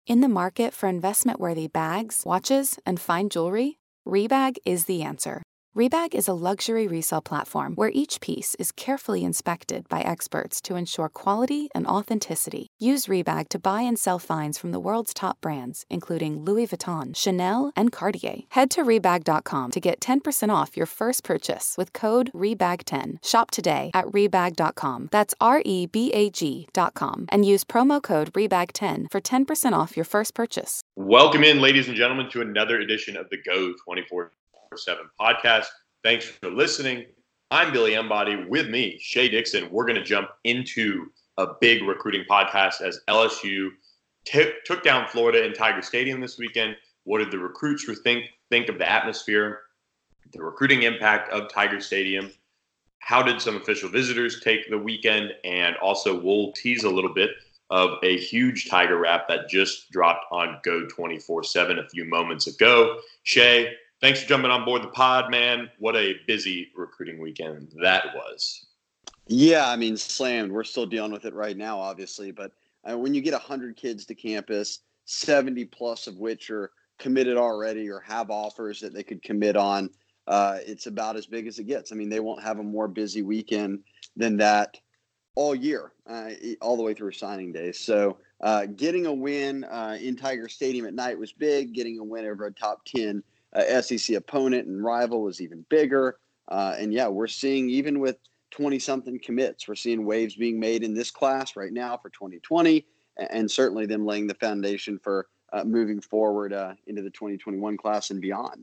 In the market for investment-worthy bags, watches, and fine jewelry, Rebag is the answer. Rebag is a luxury resale platform where each piece is carefully inspected by experts to ensure quality and authenticity. Use Rebag to buy and sell finds from the world's top brands, including Louis Vuitton, Chanel, and Cartier. Head to Rebag.com to get 10% off your first purchase with code REBAG10. Shop today at Rebag.com. That's REBAG.com. And use promo code REBAG10 for 10% off your first purchase. Welcome in, ladies and gentlemen, to another edition of the Go 24/7 podcast. Thanks for listening. I'm Billy Embody. With me, Shea Dixon. We're going to jump into a big recruiting podcast as LSU took down Florida in Tiger Stadium this weekend. What did the recruits think of the atmosphere, the recruiting impact of Tiger Stadium? How did some official visitors take the weekend? And also, we'll tease a little bit of a huge Tiger wrap that just dropped on Go 24/7 a few moments ago. Shea, thanks for jumping on board the pod, man. What a busy recruiting weekend that was. Yeah, I mean, slammed. We're still dealing with it right now, obviously. But when you get 100 kids to campus, 70 plus of which are committed already or have offers that they could commit on, it's about as big as it gets. I mean, they won't have a more busy weekend than that all year, all the way through signing day. So getting a win in Tiger Stadium at night was big. Getting a win over a top 10 SEC opponent and rival was even bigger. And yeah, we're seeing, even with 20-something commits, we're seeing waves being made in this class right now for 2020, and certainly them laying the foundation for moving forward into the 2021 class and beyond.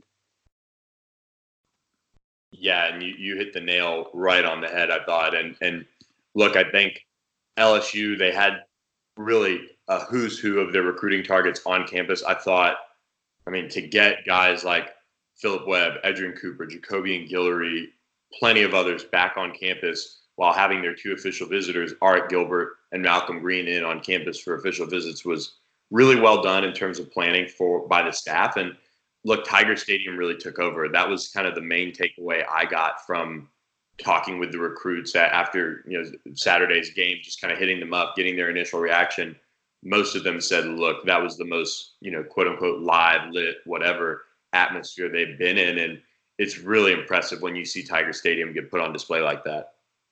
Yeah, and you hit the nail right on the head, I thought. And look, I think LSU, they had really a who's who of their recruiting targets on campus. I mean, to get guys like Philip Webb, Edgerrin Cooper, Jacobian Guillory, plenty of others back on campus while having their two official visitors, Art Gilbert and Malcolm Green, in on campus for official visits was really well done in terms of planning by the staff. And look, Tiger Stadium really took over. That was kind of the main takeaway I got from talking with the recruits after Saturday's game, just kind of hitting them up, getting their initial reaction. Most of them said, look, that was the most, quote unquote, live, lit, whatever atmosphere they've been in. And it's really impressive when you see Tiger Stadium get put on display like that.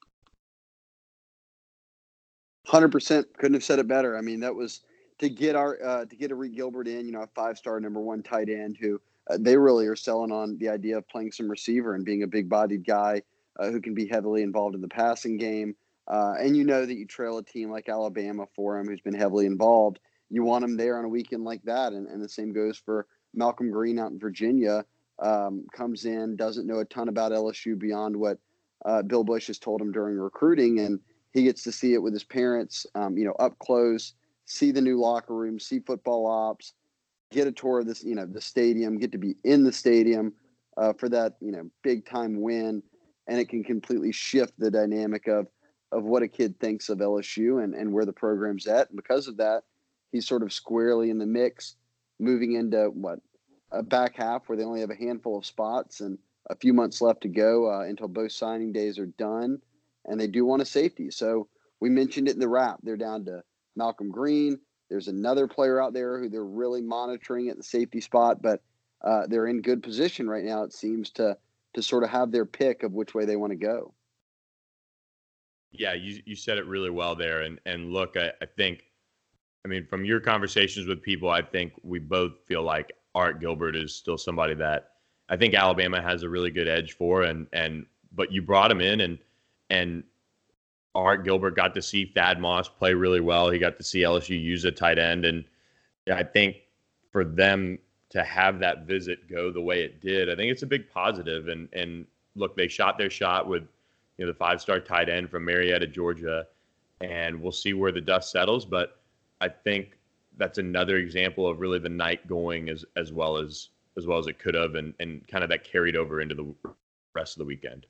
100%. Couldn't have said it better. I mean, that was to get Arik Gilbert in, a 5-star number 1 tight end who they really are selling on the idea of playing some receiver and being a big bodied guy who can be heavily involved in the passing game. And that you trail a team like Alabama for him, who's been heavily involved. You want him there on a weekend like that. And the same goes for Malcolm Green out in Virginia. Comes in, doesn't know a ton about LSU beyond what Bill Bush has told him during recruiting. And he gets to see it with his parents, up close, see the new locker room, see football ops, get a tour of this, the stadium, get to be in the stadium for that, big time win. And it can completely shift the dynamic of what a kid thinks of LSU and where the program's at. And because of that, he's sort of squarely in the mix, moving into a back half where they only have a handful of spots and a few months left to go until both signing days are done. And they do want a safety. So we mentioned it in the wrap. They're down to Malcolm Green. There's another player out there who they're really monitoring at the safety spot, but they're in good position right now, it seems, to sort of have their pick of which way they want to go. Yeah, you said it really well there. And look, I think, from your conversations with people, I think we both feel like Art Gilbert is still somebody that I think Alabama has a really good edge for. But you brought him in, and Art Gilbert got to see Thad Moss play really well. He got to see LSU use a tight end. And I think for them to have that visit go the way it did, I think it's a big positive. And look, they shot their shot with the 5-star tight end from Marietta, Georgia, and we'll see where the dust settles. But I think that's another example of really the night going as well as it could have, and kind of that carried over into the rest of the weekend.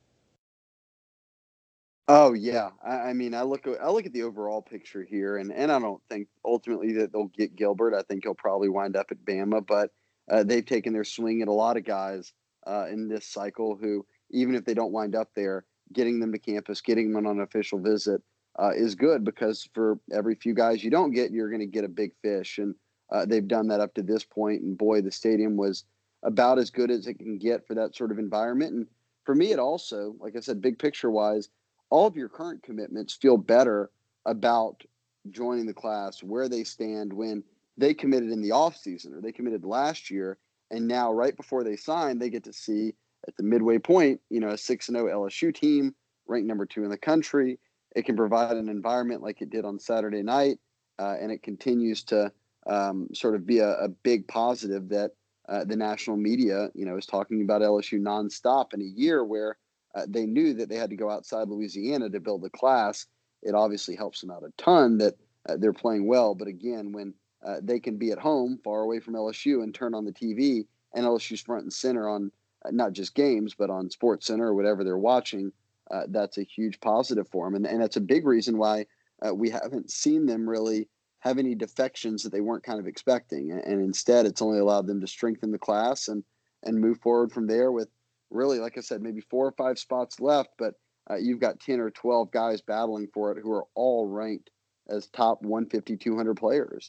Oh yeah, I look at the overall picture here, and I don't think ultimately that they'll get Gilbert. I think he'll probably wind up at Bama, but they've taken their swing at a lot of guys in this cycle who, even if they don't wind up there, getting them to campus, getting them on an official visit is good, because for every few guys you don't get, you're going to get a big fish. And they've done that up to this point. And boy, the stadium was about as good as it can get for that sort of environment. And for me, it also, like I said, big picture wise, all of your current commitments feel better about joining the class, where they stand when they committed in the offseason or they committed last year. And now, right before they sign, they get to see at the midway point, a 6-0 LSU team ranked number 2 in the country. It can provide an environment like it did on Saturday night, and it continues to sort of be a big positive that the national media, is talking about LSU nonstop in a year where they knew that they had to go outside Louisiana to build a class. It obviously helps them out a ton that they're playing well. But again, when they can be at home, far away from LSU, and turn on the TV, and LSU's front and center on not just games, but on Sports Center or whatever they're watching, that's a huge positive for them. And that's a big reason why we haven't seen them really have any defections that they weren't kind of expecting. And instead, it's only allowed them to strengthen the class and move forward from there with really, like I said, maybe 4 or 5 spots left, but you've got 10 or 12 guys battling for it who are all ranked as top 150, 200 players.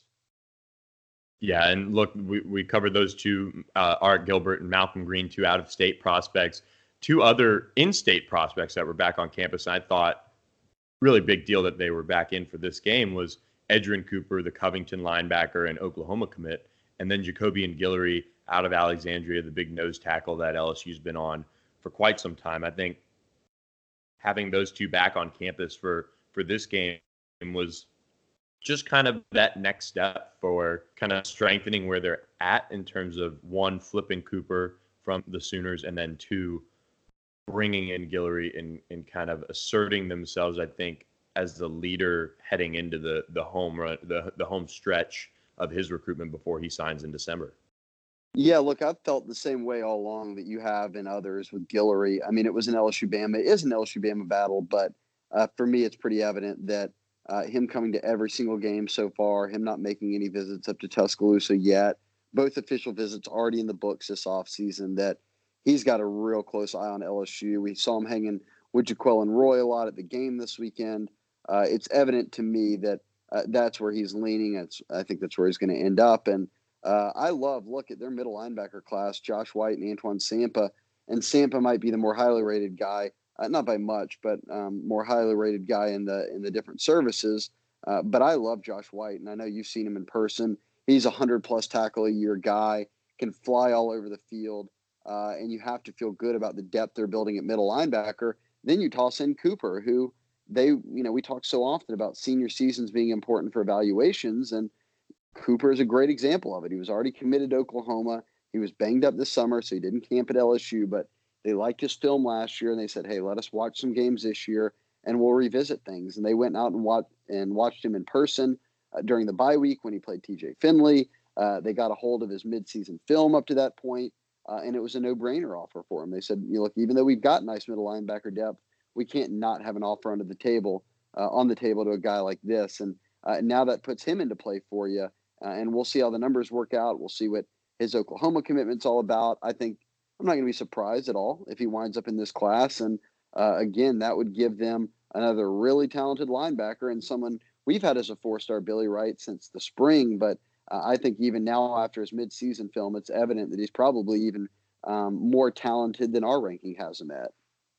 Yeah, and look, we covered those two, Art Gilbert and Malcolm Green, 2 out-of-state prospects. 2 other in-state prospects that were back on campus, and I thought really big deal that they were back in for this game was Edgerrin Cooper, the Covington linebacker and Oklahoma commit, and then Jacobian Guillory out of Alexandria, the big nose tackle that LSU's been on for quite some time. I think having those 2 back on campus for this game was just kind of that next step for kind of strengthening where they're at in terms of, 1, flipping Cooper from the Sooners, and then 2, bringing in Guillory and kind of asserting themselves, I think, as the leader heading into the home run, the home stretch of his recruitment before he signs in December. Yeah, look, I've felt the same way all along that you have and others with Guillory. I mean, it was an LSU-Bama. It is an LSU-Bama battle, but for me, it's pretty evident that him coming to every single game so far, him not making any visits up to Tuscaloosa yet, both official visits already in the books this offseason, that he's got a real close eye on LSU. We saw him hanging with Jaquelin Roy a lot at the game this weekend. It's evident to me that that's where he's leaning. I think that's where he's going to end up. And I look at their middle linebacker class, Josh White and Antoine Sampa. And Sampa might be the more highly rated guy, not by much, but more highly rated guy in the different services. But I love Josh White, and I know you've seen him in person. He's a 100-plus tackle a year guy, can fly all over the field, and you have to feel good about the depth they're building at middle linebacker. Then you toss in Cooper, who we talk so often about senior seasons being important for evaluations, and Cooper is a great example of it. He was already committed to Oklahoma. He was banged up this summer, so he didn't camp at LSU, but they liked his film last year, and they said, hey, let us watch some games this year, and we'll revisit things. And they went out and watched him in person during the bye week when he played TJ Finley. They got a hold of his midseason film up to that point, and it was a no-brainer offer for him. They said, look, even though we've got nice middle linebacker depth, we can't not have an offer on the table to a guy like this. And now that puts him into play for you. And we'll see how the numbers work out. We'll see what his Oklahoma commitment's all about. I think I'm not going to be surprised at all if he winds up in this class. And again, that would give them another really talented linebacker and someone we've had as a 4-star, Billy Wright, since the spring. But I think even now after his midseason film, it's evident that he's probably even more talented than our ranking has him at.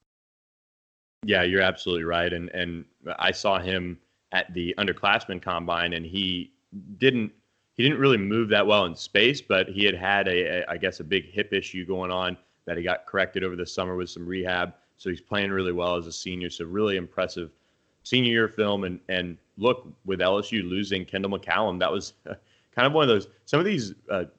Yeah, you're absolutely right. And I saw him at the underclassmen combine, and he didn't really move that well in space, but he had I guess a big hip issue going on that he got corrected over the summer with some rehab. So he's playing really well as a senior. So really impressive senior year film. And look, with LSU losing Kendall McCallum, that was kind of one of those, some of these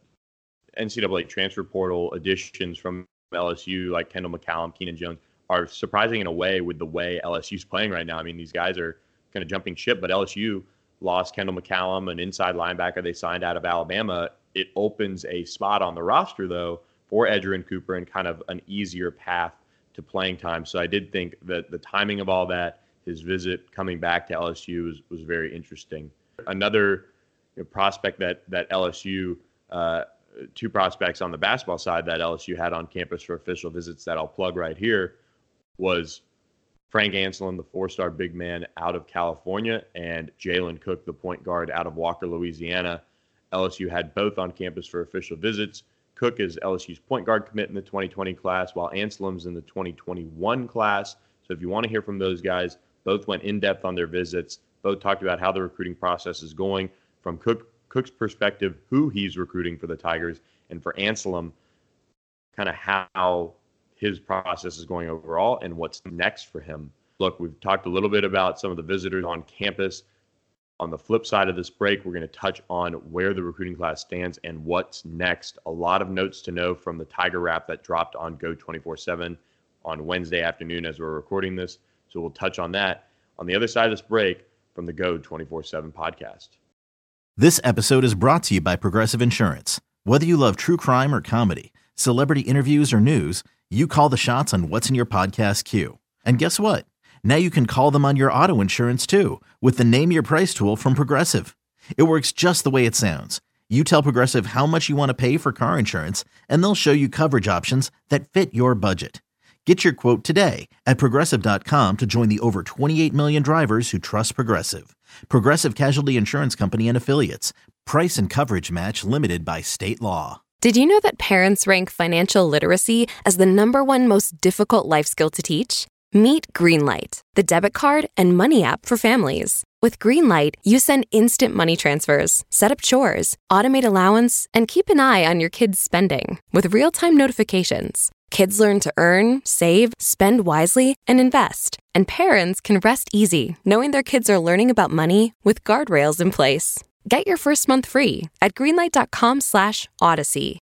NCAA transfer portal additions from LSU, like Kendall McCallum, Keenan Jones, are surprising in a way with the way LSU's playing right now. I mean, these guys are kind of jumping ship, but LSU lost Kendall McCallum, an inside linebacker they signed out of Alabama. It opens a spot on the roster, though, for Edgerrin Cooper and kind of an easier path to playing time. So I did think that the timing of all that, his visit coming back to LSU was very interesting. Another prospect that LSU, 2 prospects on the basketball side that LSU had on campus for official visits that I'll plug right here, was Frank Anselin, the 4-star big man out of California, and Jalen Cook, the point guard out of Walker, Louisiana. LSU had both on campus for official visits. Cook is LSU's point guard commit in the 2020 class, while Anselm's in the 2021 class. So if you want to hear from those guys, both went in depth on their visits. Both talked about how the recruiting process is going from Cook's perspective, who he's recruiting for the Tigers, and for Anselm, kind of how his process is going overall and what's next for him. Look, we've talked a little bit about some of the visitors on campus. On the flip side of this break, we're going to touch on where the recruiting class stands and what's next. A lot of notes to know from the Tiger Wrap that dropped on Go 24/7 on Wednesday afternoon as we're recording this. So we'll touch on that on the other side of this break from the Go 24/7 podcast. This episode is brought to you by Progressive Insurance. Whether you love true crime or comedy, celebrity interviews or news, you call the shots on what's in your podcast queue. And guess what? Now you can call them on your auto insurance too with the Name Your Price tool from Progressive. It works just the way it sounds. You tell Progressive how much you want to pay for car insurance, and they'll show you coverage options that fit your budget. Get your quote today at Progressive.com to join the over 28 million drivers who trust Progressive. Progressive Casualty Insurance Company and Affiliates. Price and coverage match limited by state law. Did you know that parents rank financial literacy as the #1 most difficult life skill to teach? Meet Greenlight, the debit card and money app for families. With Greenlight, you send instant money transfers, set up chores, automate allowance, and keep an eye on your kids' spending with real-time notifications. Kids learn to earn, save, spend wisely, and invest. And parents can rest easy knowing their kids are learning about money with guardrails in place. Get your first month free at greenlight.com/Odyssey.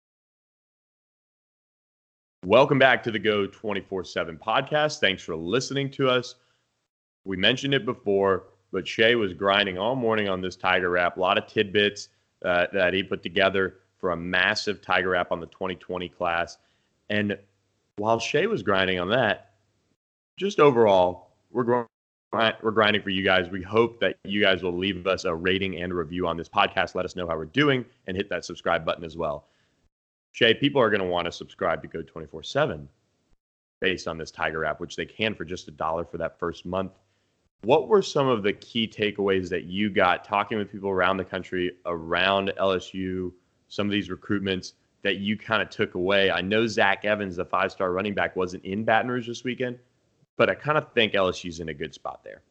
Welcome back to the Go 24/7 podcast. Thanks for listening to us. We mentioned it before, but Shea was grinding all morning on this Tiger Wrap. A lot of tidbits that he put together for a massive Tiger Wrap on the 2020 class. And while Shea was grinding on that, just overall, we're grinding for you guys. We hope that you guys will leave us a rating and a review on this podcast. Let us know how we're doing and hit that subscribe button as well. Shea, people are going to want to subscribe to Go 24/7 based on this Tiger Wrap, which they can for just $1 for that first month. What were some of the key takeaways that you got talking with people around the country, around LSU, some of these recruitments that you kind of took away? I know Zach Evans, the 5-star running back, wasn't in Baton Rouge this weekend, but I kind of think LSU's in a good spot there.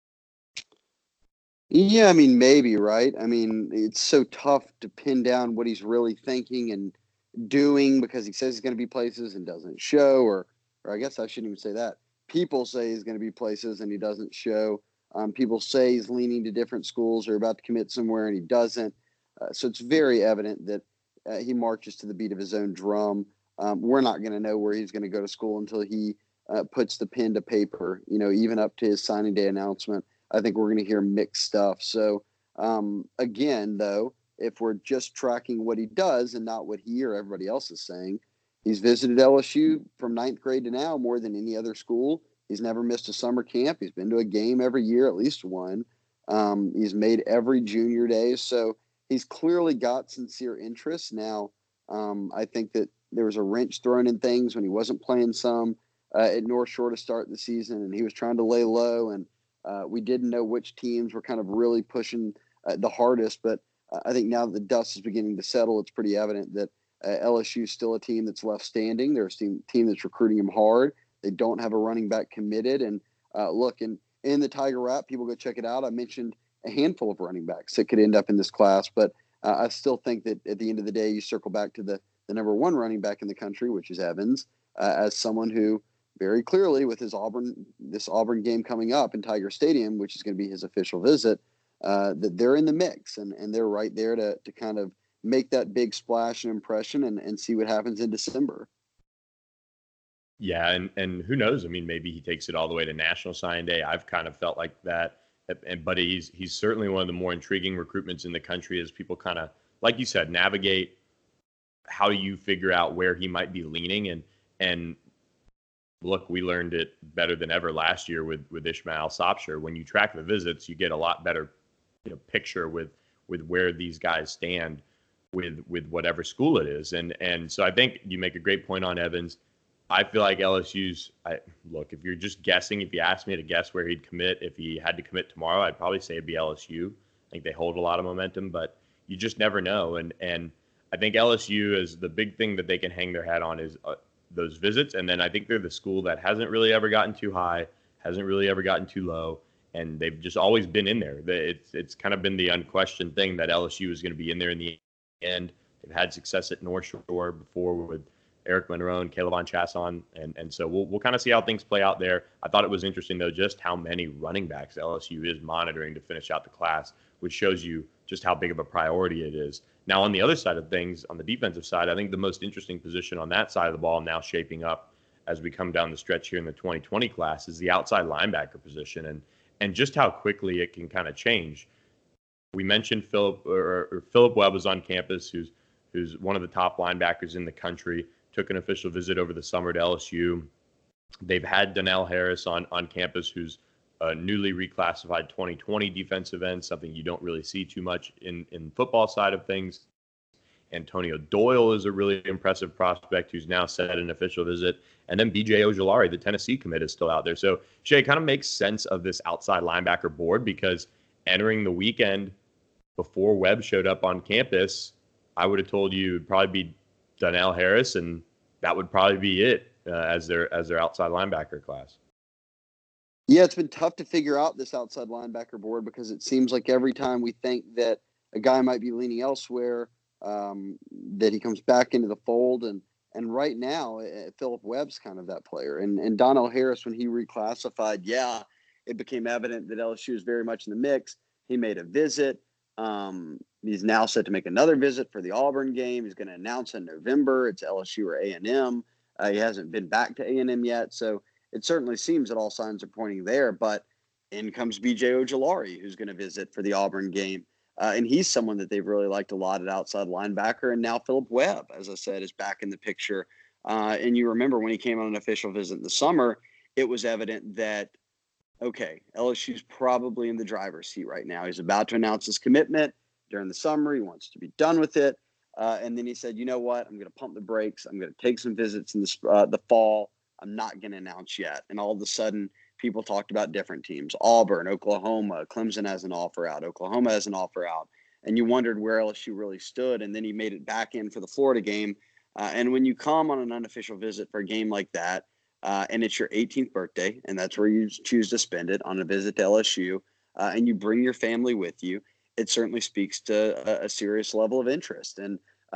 Yeah, I mean, maybe, right? I mean, it's so tough to pin down what he's really thinking and doing because he says he's going to be places and doesn't show, or I guess I shouldn't even say that. People say he's going to be places and he doesn't show. People say he's leaning to different schools or about to commit somewhere and he doesn't. So it's very evident that he marches to the beat of his own drum. We're not going to know where he's going to go to school until he puts the pen to paper, even up to his signing day announcement. I think we're going to hear mixed stuff. So again, though, if we're just tracking what he does and not what he or everybody else is saying, he's visited LSU from 9th grade to now more than any other school. He's never missed a summer camp. He's been to a game every year, at least one. He's made every junior day. So he's clearly got sincere interest. Now, I think that there was a wrench thrown in things when he wasn't playing some at North Shore to start the season, and he was trying to lay low, and we didn't know which teams were kind of really pushing the hardest. But I think now that the dust is beginning to settle, it's pretty evident that LSU is still a team that's left standing. They're a team that's recruiting him hard. They don't have a running back committed. And look, in the Tiger Wrap, people go check it out. I mentioned a handful of running backs that could end up in this class, but I still think that at the end of the day, you circle back to the #1 running back in the country, which is Evans, as someone who very clearly with this Auburn game coming up in Tiger Stadium, which is going to be his official visit, that they're in the mix and they're right there to kind of make that big splash and impression and see what happens in December. Yeah, and who knows? I mean, maybe he takes it all the way to National Signing Day. I've kind of felt like that. But he's certainly one of the more intriguing recruitments in the country as people kind of, like you said, navigate how you figure out where he might be leaning. And look, we learned it better than ever last year with Ishmael Sopsher. When you track the visits, you get a lot better picture with where these guys stand with whatever school it is. And so I think you make a great point on Evans. I feel like LSU's look, if you're just guessing, if you asked me to guess where he'd commit, if he had to commit tomorrow, I'd probably say it'd be LSU. I think they hold a lot of momentum, but you just never know. And I think LSU is the big thing that they can hang their hat on is those visits. And then I think they're the school that hasn't really ever gotten too high, hasn't really ever gotten too low, and they've just always been in there. It's kind of been the unquestioned thing that LSU is going to be in there in the end. They've had success at North Shore before with Eric Monroe and Caleb Chasson, and so we'll kind of see how things play out there. I thought it was interesting, though, just how many running backs LSU is monitoring to finish out the class, which shows you just how big of a priority it is. Now, on the other side of things, on the defensive side, I think the most interesting position on that side of the ball now shaping up as we come down the stretch here in the 2020 class is the outside linebacker position, and just how quickly it can kind of change. We mentioned Philip Webb was on campus, who's one of the top linebackers in the country. Took an official visit over the summer to LSU. They've had Donnell Harris on campus, who's a newly reclassified 2020 defensive end, something you don't really see too much in football side of things. Antonio Doyle is a really impressive prospect who's now set an official visit. And then B.J. Ojulari, the Tennessee commit, is still out there. So, Shay, kind of makes sense of this outside linebacker board because entering the weekend before Webb showed up on campus, I would have told you it would probably be Donnell Harris, and that would probably be it as their outside linebacker class. Yeah, it's been tough to figure out this outside linebacker board because it seems like every time we think that a guy might be leaning elsewhere, that he comes back into the fold. And right now, Philip Webb's kind of that player. And Donnell Harris, when he reclassified, it became evident that LSU is very much in the mix. He made a visit. He's now set to make another visit for the Auburn game. He's going to announce in November. It's LSU or A&M. He hasn't been back to A&M yet. So it certainly seems that all signs are pointing there. But in comes B.J. Ojulari, who's going to visit for the Auburn game. And he's someone that they've really liked a lot at outside linebacker. And now Philip Webb, as I said, is back in the picture. And you remember when he came on an official visit in the summer, it was evident that, okay, LSU's probably in the driver's seat right now. He's about to announce his commitment during the summer. He wants to be done with it. And then he said, you know what? I'm going to pump the brakes. I'm going to take some visits in the fall. I'm not going to announce yet. And all of a sudden, people talked about different teams. Auburn, Oklahoma, Clemson has an offer out. Oklahoma has an offer out. And you wondered where LSU really stood. And then he made it back in for the Florida game. And when you come on an unofficial visit for a game like that, and it's your 18th birthday, and that's where you choose to spend it, on a visit to LSU, and you bring your family with you, it certainly speaks to a serious level of interest. And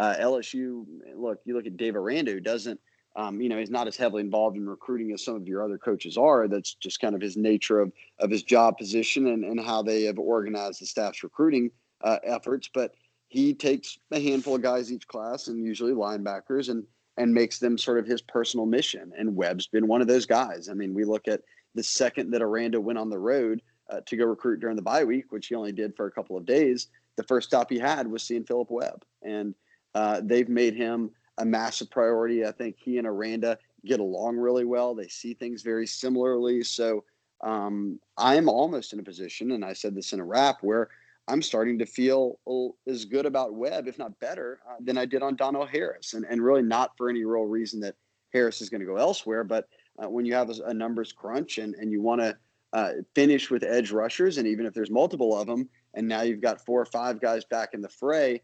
LSU, look, you look at Dave Aranda, who doesn't, he's not as heavily involved in recruiting as some of your other coaches are. That's just kind of his nature of his job position and how they have organized the staff's recruiting efforts. But he takes a handful of guys each class, and usually linebackers, and makes them sort of his personal mission. And Webb's been one of those guys. I mean, we look at the second that Aranda went on the road to go recruit during the bye week, which he only did for a couple of days, the first stop he had was seeing Philip Webb. And they've made him a massive priority. I think he and Aranda get along really well. They see things very similarly. So I'm almost in a position, and I said this in a wrap, where I'm starting to feel as good about Webb, if not better, than I did on Donnell Harris. And really not for any real reason that Harris is going to go elsewhere. But when you have a numbers crunch and you want to finish with edge rushers, and even if there's multiple of them, and now you've got 4 or 5 guys back in the fray,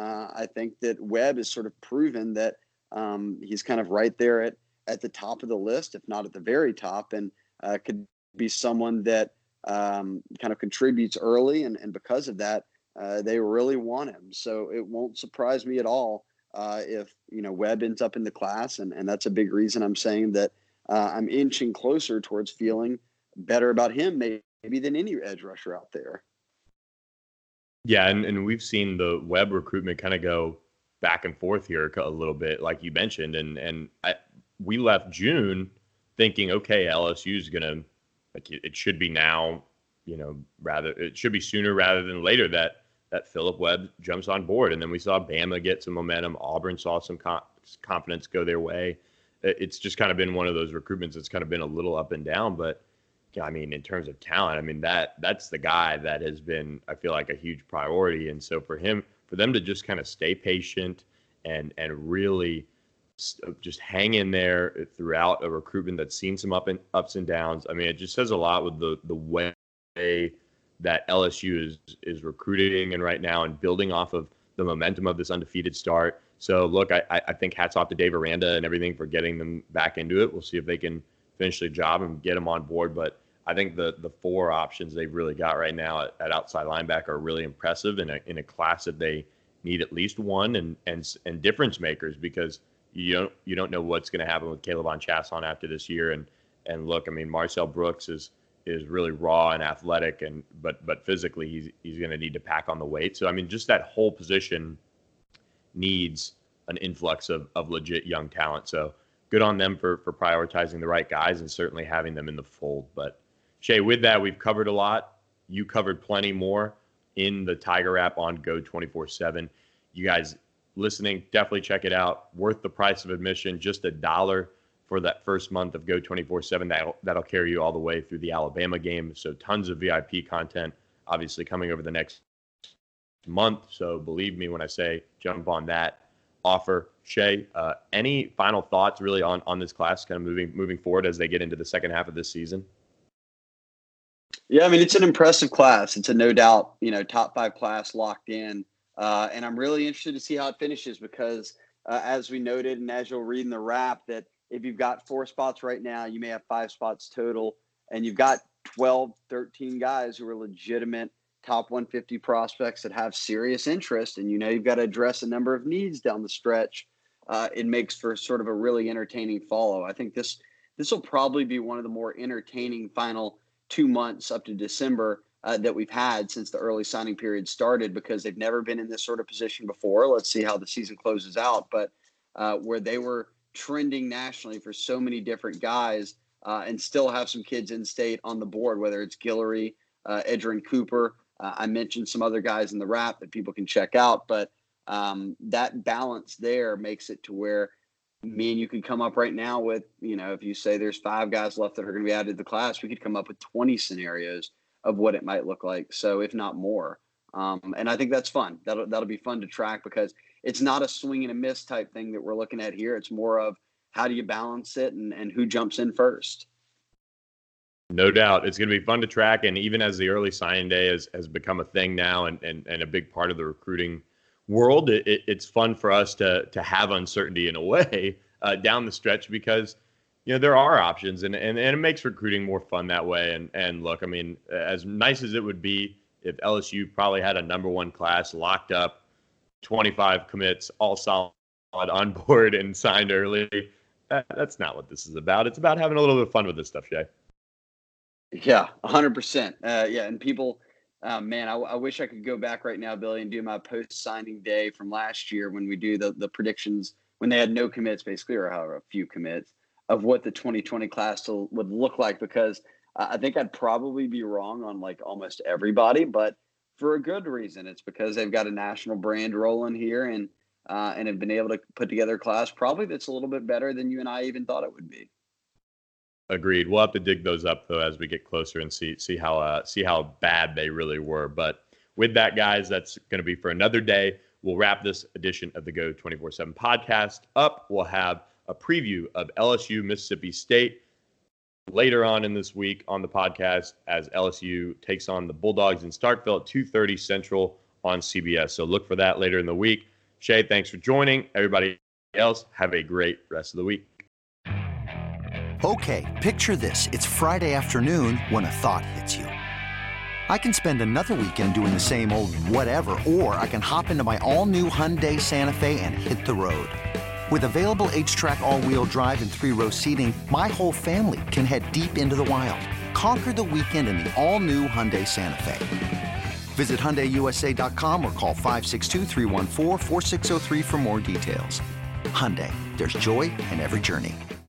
I think that Webb has sort of proven that he's kind of right there at the top of the list, if not at the very top, and could be someone that kind of contributes early. And because of that, they really want him. So it won't surprise me at all if, Webb ends up in the class. And that's a big reason I'm saying that I'm inching closer towards feeling better about him maybe than any edge rusher out there. Yeah, and we've seen the Webb recruitment kind of go back and forth here a little bit, like you mentioned. And we left June thinking, okay, LSU is going to, it should be now, it should be sooner rather than later that Philip Webb jumps on board. And then we saw Bama get some momentum. Auburn saw some confidence go their way. It's just kind of been one of those recruitments that's kind of been a little up and down. But, I mean, in terms of talent, that's the guy that has been, I feel like, a huge priority. And so for them to just kind of stay patient and really just hang in there throughout a recruitment that's seen some ups and downs. I mean, it just says a lot with the way that LSU is recruiting and right now, and building off of the momentum of this undefeated start. So look, I think hats off to Dave Aranda and everything for getting them back into it. We'll see if they can finish the job and get them on board. But I think the four options they've really got right now at outside linebacker are really impressive in a class that they need at least one and difference makers, because you don't know what's going to happen with Caleb on Chasson after this year. And look, I mean, Marcel Brooks is really raw and athletic, but physically he's going to need to pack on the weight. So I mean, just that whole position needs an influx of legit young talent. So good on them for prioritizing the right guys and certainly having them in the fold. But Shay, with that, we've covered a lot. You covered plenty more in the Tiger app on Go 24/7. You guys listening, definitely check it out. Worth the price of admission, just $1 for that first month of Go 24/7. That'll carry you all the way through the Alabama game. So tons of VIP content, obviously, coming over the next month. So believe me when I say jump on that offer. Shay, any final thoughts really on this class kind of moving forward as they get into the second half of this season? Yeah, I mean, it's an impressive class. It's a no doubt, top 5 class locked in. And I'm really interested to see how it finishes because as we noted and as you'll read in the wrap, that if you've got 4 spots right now, you may have 5 spots total, and you've got 12, 13 guys who are legitimate top 150 prospects that have serious interest, and you've got to address a number of needs down the stretch. It makes for sort of a really entertaining follow. I think this will probably be one of the more entertaining final 2 months up to December that we've had since the early signing period started, because they've never been in this sort of position before. Let's see how the season closes out. But where they were trending nationally for so many different guys and still have some kids in state on the board, whether it's Guillory, Edgerrin Cooper. I mentioned some other guys in the wrap that people can check out. But that balance there makes it to where me and you could come up right now with, if you say there's 5 guys left that are going to be added to the class, we could come up with 20 scenarios of what it might look like. So if not more. And I think that's fun. That'll be fun to track because it's not a swing and a miss type thing that we're looking at here. It's more of how do you balance it and who jumps in first. No doubt. It's going to be fun to track. And even as the early signing day has become a thing now and a big part of the recruiting world, it's fun for us to have uncertainty in a way down the stretch because, there are options and it makes recruiting more fun that way. And look, I mean, as nice as it would be if LSU probably had a number 1 class locked up, 25 commits, all solid on board and signed early, that's not what this is about. It's about having a little bit of fun with this stuff, Shay. Yeah, 100%. Yeah, and people, man, I wish I could go back right now, Billy, and do my post-signing day from last year when we do the predictions, when they had no commits, basically, or however, a few commits, of what the 2020 class would look like, because I think I'd probably be wrong on like almost everybody, but for a good reason. It's because they've got a national brand rolling here and have been able to put together a class probably that's a little bit better than you and I even thought it would be. Agreed. We'll have to dig those up though as we get closer and see how bad they really were. But with that, guys, that's going to be for another day. We'll wrap this edition of the Go 24/7 podcast up. We'll have a preview of LSU Mississippi State later on in this week on the podcast as LSU takes on the Bulldogs in Starkville at 2:30 Central on CBS. So look for that later in the week. Shay, thanks for joining. Everybody else, have a great rest of the week. Okay, picture this. It's Friday afternoon when a thought hits you. I can spend another weekend doing the same old whatever, or I can hop into my all-new Hyundai Santa Fe and hit the road. With available H-Track all-wheel drive and 3-row seating, my whole family can head deep into the wild. Conquer the weekend in the all-new Hyundai Santa Fe. Visit HyundaiUSA.com or call 562-314-4603 for more details. Hyundai, there's joy in every journey.